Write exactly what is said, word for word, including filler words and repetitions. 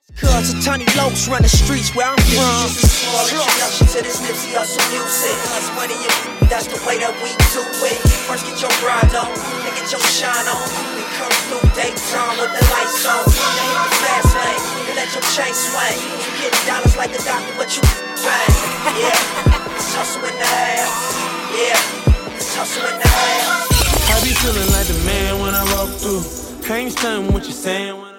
Cause a tiny lokes run the streets where I'm from. This is a small introduction to this Nipsey Hussle music. Cause money and that's the way that we do it. First get your grind on, then get your shine on. Then come through daytime with the lights on. Then hit the fast lane, then let your chain swing. You get dollars like the doctor, but you bang. Yeah, it's hustle in the house. Yeah, it's hustle in the house. I be feeling like the man when I walk through. Can't stand what you're saying when I